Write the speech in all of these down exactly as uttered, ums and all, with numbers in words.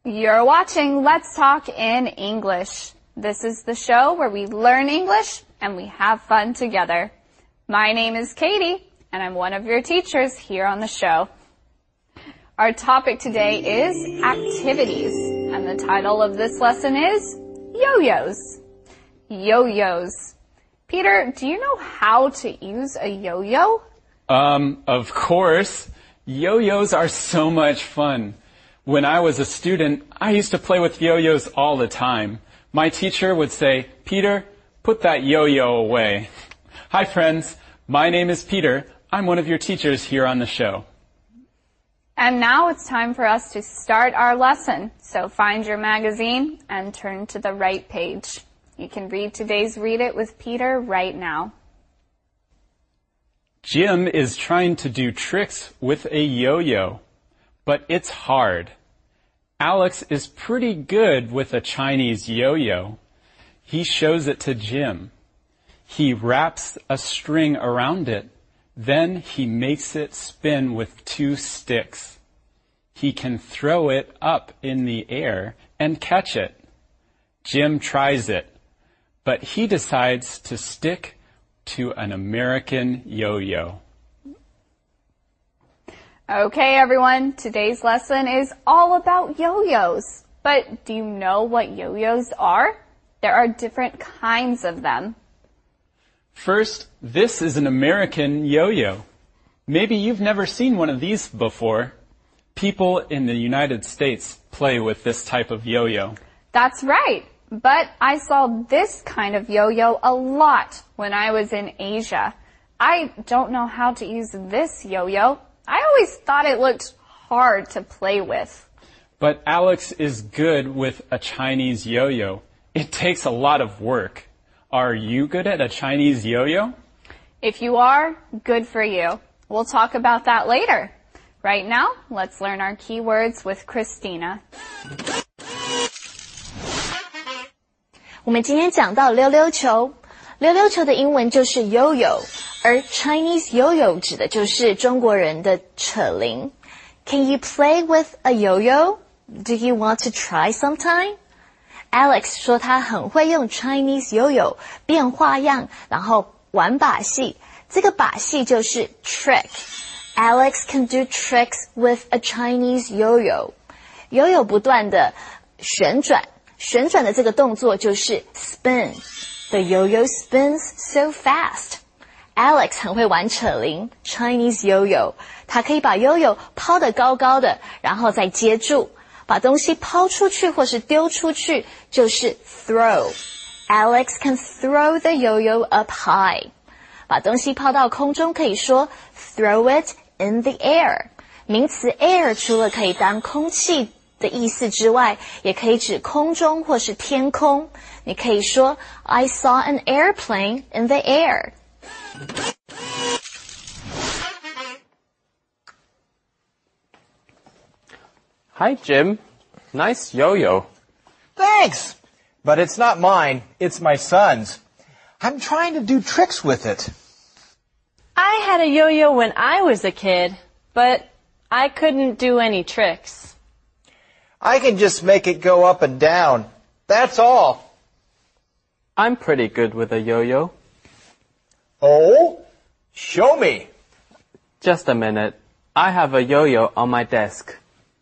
You're watching Let's Talk in English. This is the show where we learn English and we have fun together. My name is Katie, and I'm one of your teachers here on the show. Our topic today is activities, and the title of this lesson is yo-yos. Yo-yos. Peter, do you know how to use a yo-yo? Um, of course. Yo-yos are so much fun. When I was a student, I used to play with yo-yos all the time. My teacher would say, "Peter, put that yo-yo away." Hi friends, my name is Peter. I'm one of your teachers here on the show. And now it's time for us to start our lesson. So find your magazine and turn to the right page. You can read today's Read It with Peter right now. Jim is trying to do tricks with a yo-yo, but it's hard. Alex is pretty good with a Chinese yo-yo. He shows it to Jim. He wraps a string around it. Then he makes it spin with two sticks. He can throw it up in the air and catch it. Jim tries it, but he decides to stick to an American yo-yo. Okay, everyone, today's lesson is all about yo-yos. But do you know what yo-yos are? There are different kinds of them. First, this is an American yo-yo. Maybe you've never seen one of these before. People in the United States play with this type of yo-yo. That's right. But I saw this kind of yo-yo a lot when I was in Asia. I don't know how to use this yo-yo. I always thought it looked hard to play with. But Alex is good with a Chinese yo-yo. It takes a lot of work. Are you good at a Chinese yo-yo? If you are, good for you. We'll talk about that later. Right now, let's learn our key words with Christina. 我们今天讲到溜溜球，溜溜球的英文就是 yo-yo， 而 Chinese yo-yo 指的就是中国人的扯铃。Can you play with a yo-yo? Do you want to try sometime? Alex 说他很会用 Chinese yo-yo 变花样，然后玩把戏。这个把戏就是 trick。Alex can do tricks with a Chinese yo-yo. yo-yo 不断的旋转。旋转的这个动作就是 spin. The yo-yo spins so fast. Alex 很会玩扯铃 Chinese yo-yo. 他可以把 yo-yo 抛得高高的，然后再接住。把东西抛出去或是丢出去就是 throw. Alex can throw the yo-yo up high. 把东西抛到空中可以说 throw it in the air. 名词 air 除了可以当空气的意思之外，也可以指空中或是天空。你可以说 I saw an airplane in the air. Hi, Jim. Nice yo-yo. Thanks. But it's not mine. It's my son's. I'm trying to do tricks with it. I had a yo-yo when I was a kid, but I couldn't do any tricks. I can just make it go up and down. That's all. I'm pretty good with a yo-yo. Oh? Show me. Just a minute. I have a yo-yo on my desk.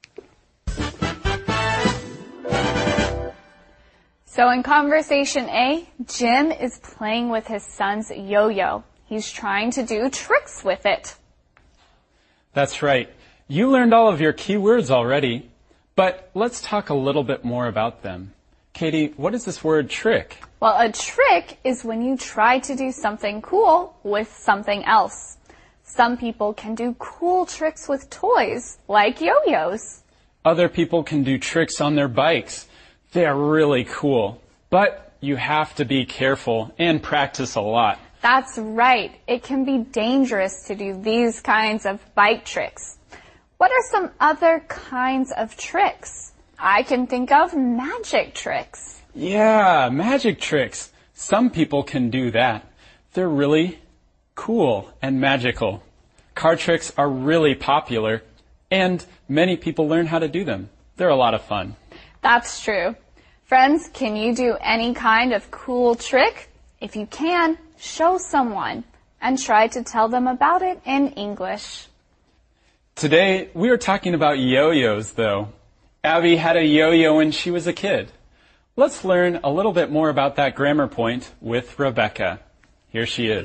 So in conversation A, Jim is playing with his son's yo-yo. He's trying to do tricks with it. That's right. You learned all of your key words already. But let's talk a little bit more about them. Katie, what is this word trick? Well, a trick is when you try to do something cool with something else. Some people can do cool tricks with toys, like yo-yos. Other people can do tricks on their bikes. They are really cool. But you have to be careful and practice a lot. That's right. It can be dangerous to do these kinds of bike tricks. What are some other kinds of tricks? I can think of magic tricks. Yeah, magic tricks. Some people can do that. They're really cool and magical. Card tricks are really popular, and many people learn how to do them. They're a lot of fun. That's true. Friends, can you do any kind of cool trick? If you can, show someone and try to tell them about it in English. Today, we are talking about yo-yos, though. Abby had a yo-yo when she was a kid. Let's learn a little bit more about that grammar point with Rebecca. Here she is.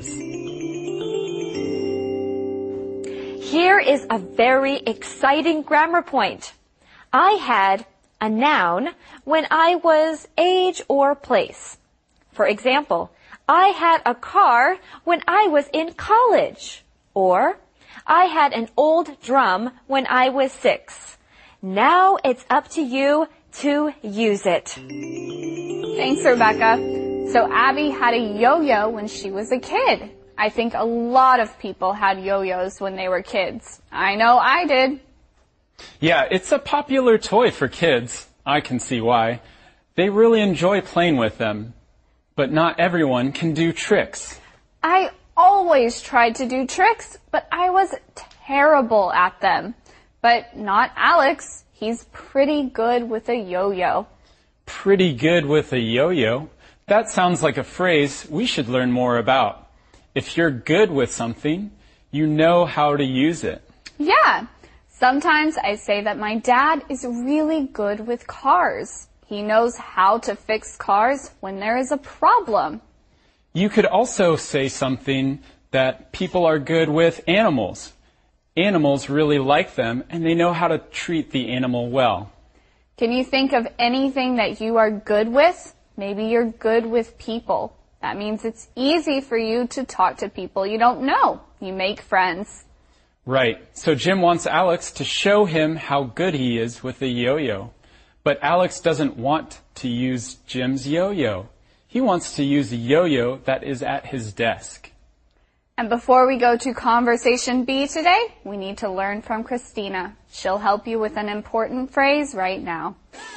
Here is a very exciting grammar point. I had a noun when I was age or place. For example, I had a car when I was in college. Or, I had an old drum when I was six. Now it's up to you to use it. Thanks, Rebecca. So Abby had a yo-yo when she was a kid. I think a lot of people had yo-yos when they were kids. I know I did. Yeah, it's a popular toy for kids. I can see why. They really enjoy playing with them. But not everyone can do tricks. I always tried to do tricks, but I was terrible at them. But not Alex. He's pretty good with a yo-yo. Pretty good with a yo-yo? That sounds like a phrase we should learn more about. If you're good with something, you know how to use it. Yeah. Sometimes I say that my dad is really good with cars. He knows how to fix cars when there is a problem. You could also say something that people are good with animals. Animals really like them, and they know how to treat the animal well. Can you think of anything that you are good with? Maybe you're good with people. That means it's easy for you to talk to people you don't know. You make friends. Right. So Jim wants Alex to show him how good he is with a yo-yo. But Alex doesn't want to use Jim's yo-yo. He wants to use a yo-yo that is at his desk. And before we go to Conversation B today, we need to learn from Christina. She'll help you with an important phrase right now.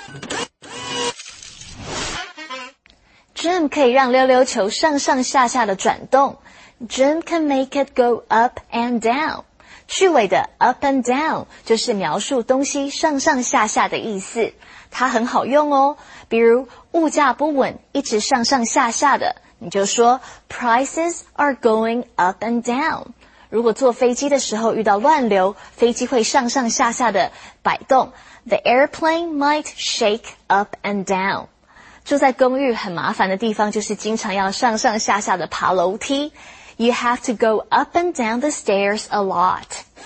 Jim 可以让溜溜球上上下下的转动。Jim can make it go up and down. 句尾的 up and down 就是描述东西上上下下的意思。它很好用哦。比如物价不稳，一直上上下下的，你就说 prices are going up and down. 如果坐飞机的时候遇到乱流，飞机会上上下下的摆动。The airplane might shake up and down. 住在公寓很麻烦的地方就是经常要上上下下的爬楼梯。You have to go up and down the stairs a lot.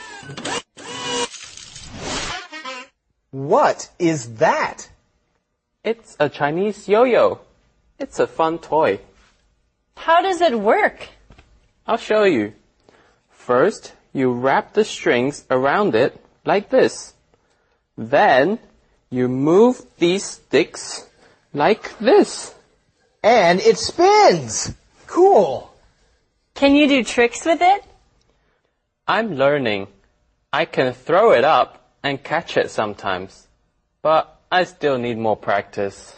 What is that? It's a Chinese yo-yo. It's a fun toy. How does it work? I'll show you. First, you wrap the strings around it like this. Then, you move these sticks like this. And it spins. Cool. Can you do tricks with it? I'm learning. I can throw it up and catch it sometimes, but I still need more practice.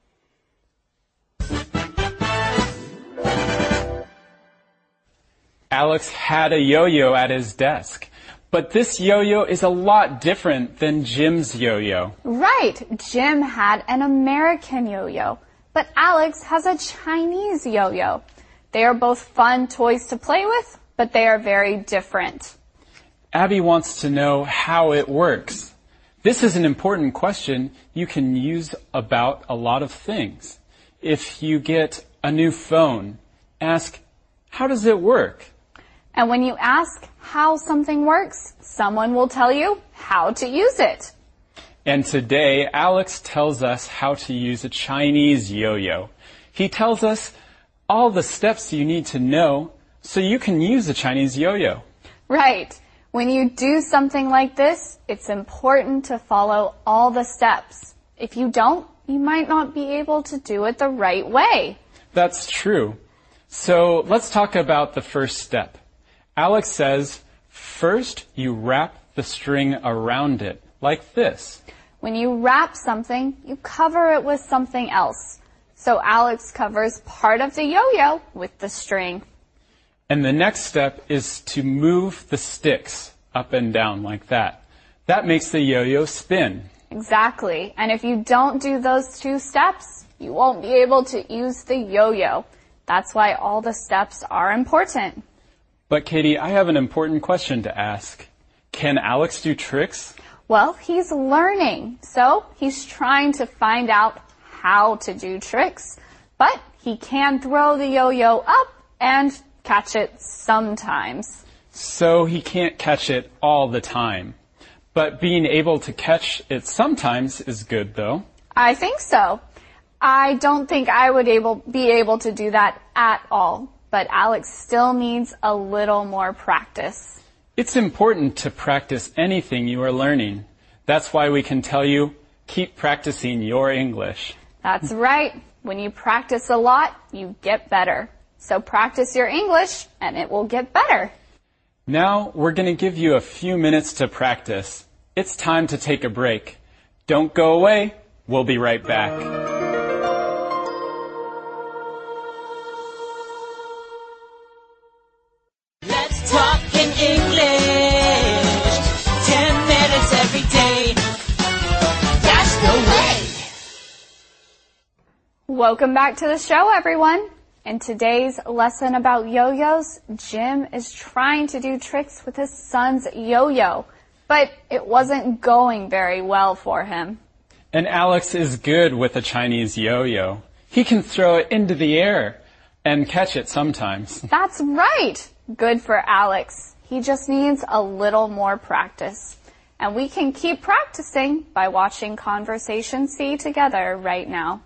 Alex had a yo-yo at his desk, but this yo-yo is a lot different than Jim's yo-yo. Right. Jim had an American yo-yo, but Alex has a Chinese yo-yo. They are both fun toys to play with, but they are very different. Abby wants to know how it works. This is an important question you can use about a lot of things. If you get a new phone, ask, how does it work? And when you ask how something works, someone will tell you how to use it. And today, Alex tells us how to use a Chinese yo-yo. He tells us all the steps you need to know so you can use a Chinese yo-yo. Right. When you do something like this, it's important to follow all the steps. If you don't, you might not be able to do it the right way. That's true. So let's talk about the first step. Alex says, first you wrap the string around it, like this. When you wrap something, you cover it with something else. So Alex covers part of the yo-yo with the string. And the next step is to move the sticks up and down like that. That makes the yo-yo spin. Exactly. And if you don't do those two steps, you won't be able to use the yo-yo. That's why all the steps are important. But Katie, I have an important question to ask. Can Alex do tricks? Well, he's learning, so he's trying to find out how to do tricks. But he can throw the yo-yo up and catch it sometimes. So he can't catch it all the time. But being able to catch it sometimes is good, though. I think so. I don't think I would able, be able to do that at all. But Alex still needs a little more practice. It's important to practice anything you are learning. That's why we can tell you, keep practicing your English. That's right. When you practice a lot, you get better. So practice your English, and it will get better. Now, we're going to give you a few minutes to practice. It's time to take a break. Don't go away. We'll be right back. Let's talk in English. Ten minutes every day. That's the way. Welcome back to the show, everyone. In today's lesson about yo-yos, Jim is trying to do tricks with his son's yo-yo, but it wasn't going very well for him. And Alex is good with a Chinese yo-yo. He can throw it into the air and catch it sometimes. That's right. Good for Alex. He just needs a little more practice. And we can keep practicing by watching Conversation C together right now.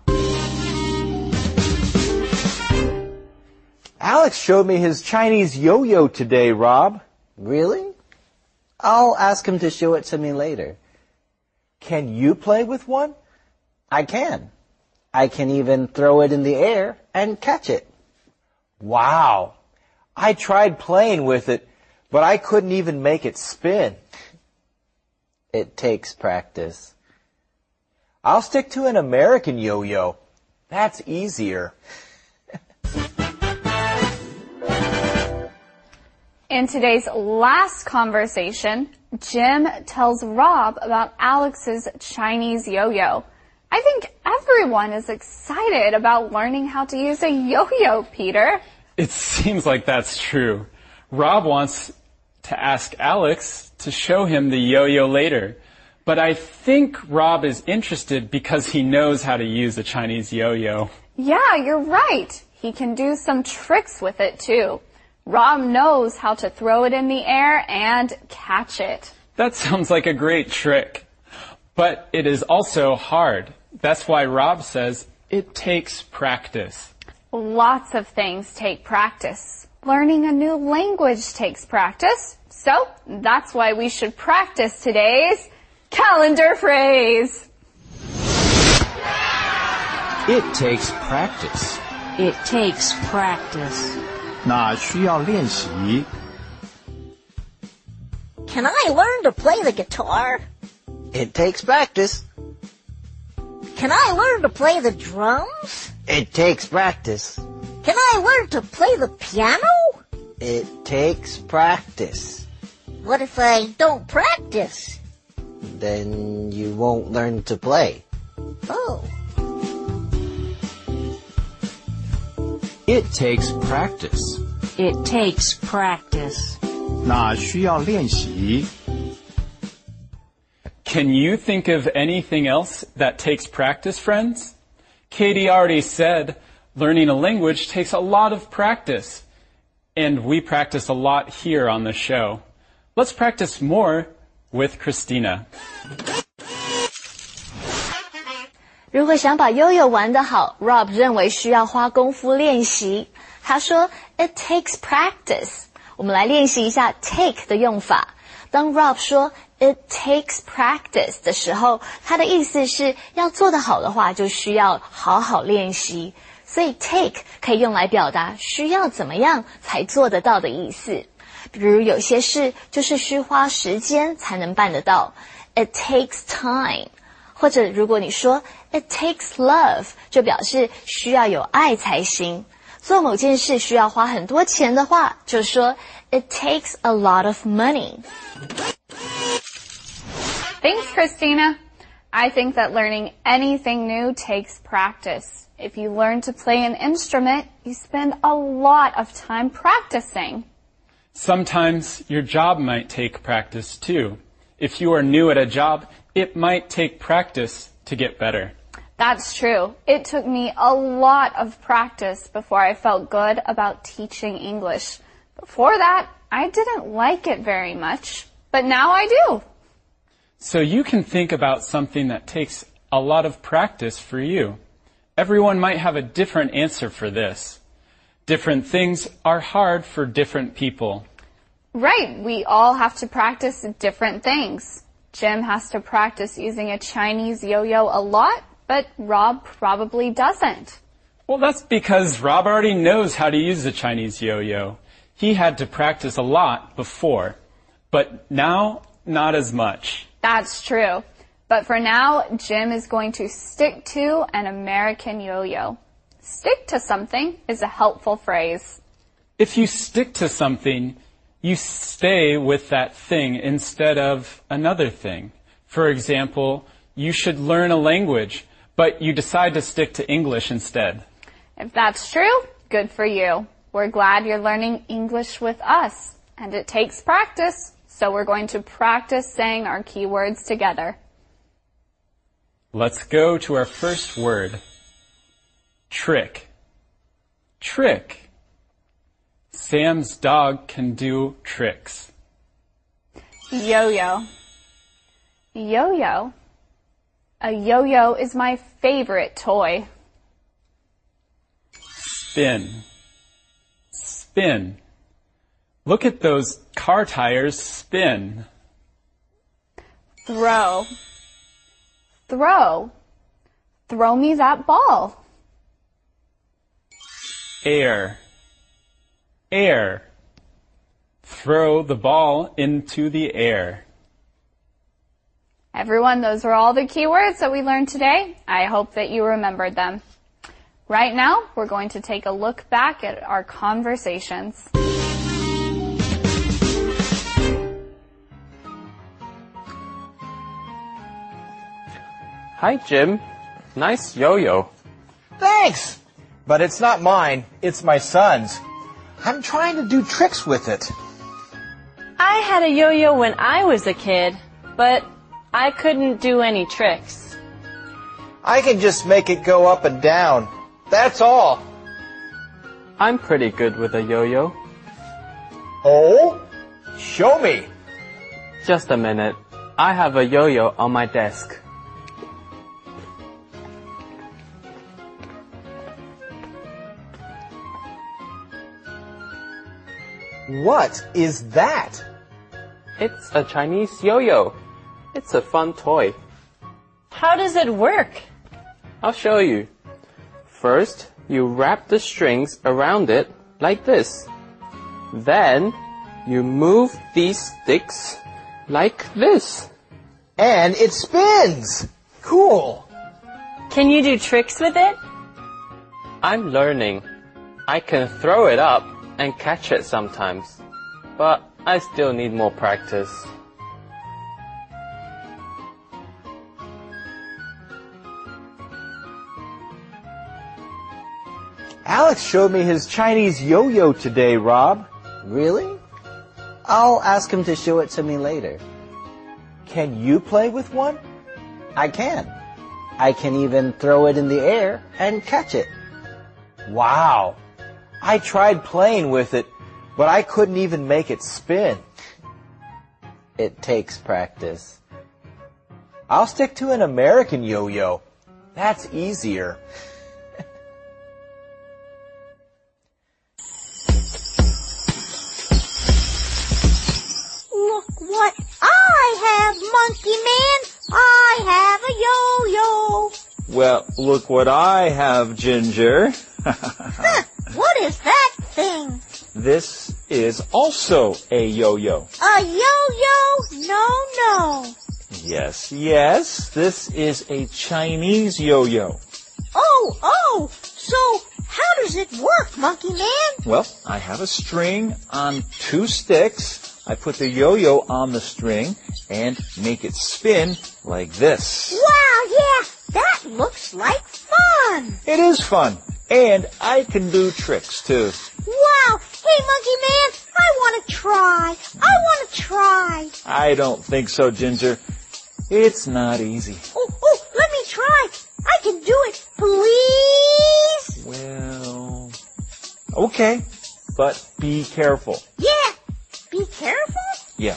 Alex showed me his Chinese yo-yo today, Rob. Really? I'll ask him to show it to me later. Can you play with one? I can. I can even throw it in the air and catch it. Wow. I tried playing with it, but I couldn't even make it spin. It takes practice. I'll stick to an American yo-yo. That's easier. In today's last conversation, Jim tells Rob about Alex's Chinese yo-yo. I think everyone is excited about learning how to use a yo-yo, Peter. It seems like that's true. Rob wants to ask Alex to show him the yo-yo later. But I think Rob is interested because he knows how to use a Chinese yo-yo. Yeah, you're right. He can do some tricks with it, too. Rob knows how to throw it in the air and catch it. That sounds like a great trick. But it is also hard. That's why Rob says it takes practice. Lots of things take practice. Learning a new language takes practice. So that's why we should practice today's calendar phrase. It takes practice. It takes practice. 那需要练习 Can I learn to play the guitar? It takes practice. Can I learn to play the drums? It takes practice. Can I learn to play the piano? It takes practice. What if I don't practice? Then you won't learn to play. Oh. It takes practice. It takes practice. 那需要练习 Can you think of anything else that takes practice, friends? Katie already said learning a language takes a lot of practice. And we practice a lot here on the show. Let's practice more with Christina. 如果想把悠悠玩得好 ，Rob 认为需要花功夫练习。他说 "It takes practice." 我们来练习一下 take 的用法。当 Rob 说 "It takes practice" 的时候，他的意思是要做得好的话，就需要好好练习。所以 take 可以用来表达需要怎么样才做得到的意思。比如有些事就是需花时间才能办得到 ，It takes time。或者如果你说 It takes love， 就表示需要有爱才行。做某件事需要花很多钱的话，就说 It takes a lot of money. Thanks, Christina. I think that learning anything new takes practice. If you learn to play an instrument, you spend a lot of time practicing. Sometimes your job might take practice too. If you are new at a job, it might take practice to get better. That's true. It took me a lot of practice before I felt good about teaching English. Before that, I didn't like it very much, but now I do. So you can think about something that takes a lot of practice for you. Everyone might have a different answer for this. Different things are hard for different people. Right, we all have to practice different things. Jim has to practice using a Chinese yo-yo a lot, but Rob probably doesn't. Well, that's because Rob already knows how to use the Chinese yo-yo. He had to practice a lot before, but now not as much. That's true. But for now, Jim is going to stick to an American yo-yo. Stick to something is a helpful phrase. If you stick to something, you stay with that thing instead of another thing. For example, you should learn a language, but you decide to stick to English instead. If that's true, good for you. We're glad you're learning English with us, and it takes practice, so we're going to practice saying our keywords together. Let's go to our first word. Trick. Trick. Sam's dog can do tricks. Yo-yo. Yo-yo. A yo-yo is my favorite toy. Spin. Spin. Look at those car tires spin. Throw. Throw. Throw me that ball. Air. Air. Throw the ball into the air. Everyone, those are all the keywords that we learned today. I hope that you remembered them. Right now, we're going to take a look back at our conversations. Hi, Jim. Nice yo-yo. Thanks! But it's not mine, it's my son's. I'm trying to do tricks with it. I had a yo-yo when I was a kid, but I couldn't do any tricks. I can just make it go up and down. That's all. I'm pretty good with a yo-yo. Oh? Show me. Just a minute. I have a yo-yo on my desk. What is that? It's a Chinese yo-yo. It's a fun toy. How does it work? I'll show you. First, you wrap the strings around it like this. Then, you move these sticks like this. And it spins! Cool! Can you do tricks with it? I'm learning. I can throw it up and catch it sometimes, but I still need more practice. Alex showed me his Chinese yo-yo today, Rob. Really? I'll ask him to show it to me later. Can you play with one? I can. I can even throw it in the air and catch it. Wow! I tried playing with it, but I couldn't even make it spin. It takes practice. I'll stick to an American yo-yo. That's easier. Look what I have, Monkey Man. I have a yo-yo. Well, look what I have, Ginger. Huh, what is that thing? This is also a yo-yo. A yo-yo? No, no. Yes, yes, this is a Chinese yo-yo. Oh, oh, so how does it work, Monkey Man? Well, I have a string on two sticks. I put the yo-yo on the string and make it spin like this. Wow, yeah, that looks like fun. It is fun. And I can do tricks too. Wow, hey Monkey Man, I want to try. I want to try. I don't think so, Ginger. It's not easy. Oh, oh, let me try. I can do it, please. Well, okay, but be careful. Yeah, be careful. Yeah.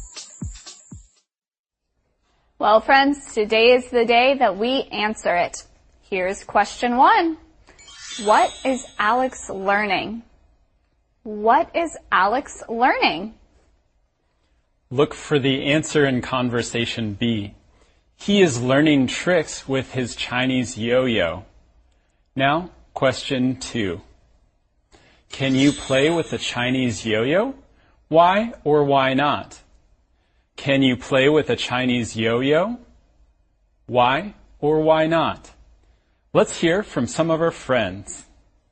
Well, friends, today is the day that we answer it. Here's question one. What is Alex learning? What is Alex learning? Look for the answer in conversation B. He is learning tricks with his Chinese yo-yo. Now, question two. Can you play with a Chinese yo-yo? Why or why not? Can you play with a Chinese yo-yo? Why or why not? Let's hear from some of our friends.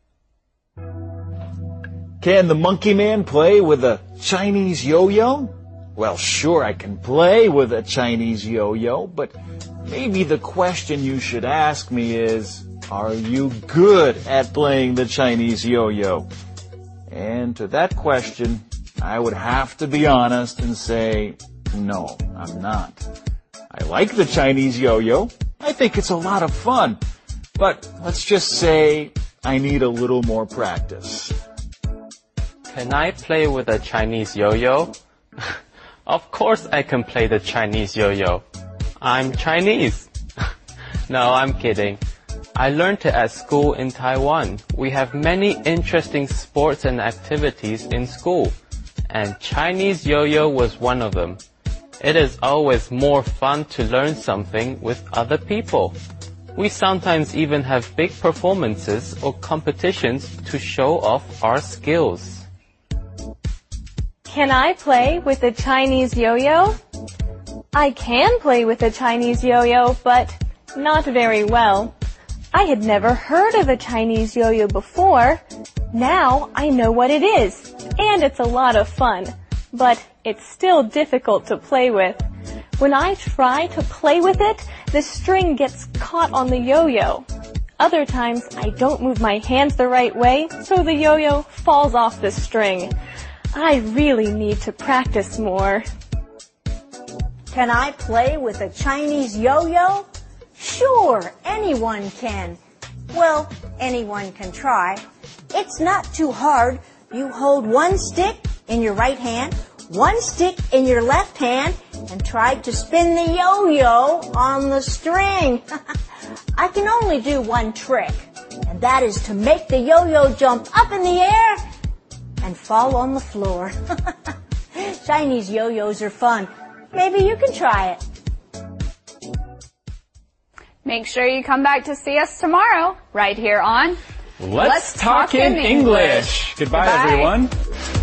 Can the Monkey Man play with a Chinese yo-yo? Well, sure, I can play with a Chinese yo-yo, but maybe the question you should ask me is, are you good at playing the Chinese yo-yo? And to that question, I would have to be honest and say, no, I'm not. I like the Chinese yo-yo. I think it's a lot of fun. But let's just say I need a little more practice. Can I play with a Chinese yo-yo? Of course I can play the Chinese yo-yo. I'm Chinese. No, I'm kidding. I learned it at school in Taiwan. We have many interesting sports and activities in school, and Chinese yo-yo was one of them. It is always more fun to learn something with other people. We sometimes even have big performances or competitions to show off our skills. Can I play with a Chinese yo-yo? I can play with a Chinese yo-yo, but not very well. I had never heard of a Chinese yo-yo before. Now I know what it is, and it's a lot of fun, but it's still difficult to play with. When I try to play with it, the string gets caught on the yo-yo. Other times I don't move my hands the right way, so the yo-yo falls off the string. I really need to practice more. Can I play with a Chinese yo-yo? Sure, anyone can. Well, anyone can try. It's not too hard. You hold one stick in your right hand, one stick in your left hand, and try to spin the yo-yo on the string. I can only do one trick, and that is to make the yo-yo jump up in the air and fall on the floor. Chinese yo-yos are fun. Maybe you can try it. Make sure you come back to see us tomorrow, right here on Let's, Let's Talk, Talk in English. English. Goodbye, Goodbye, everyone.